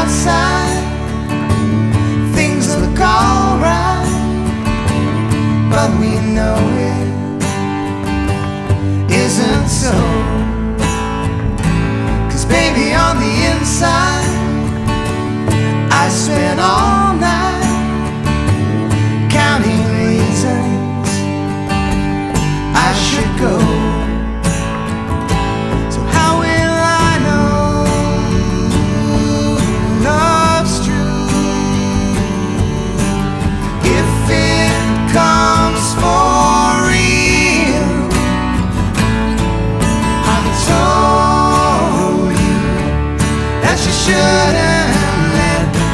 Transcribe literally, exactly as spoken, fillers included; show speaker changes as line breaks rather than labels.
outside, things look alright, but we know it isn't so. 'Cause baby, on the inside, I spent all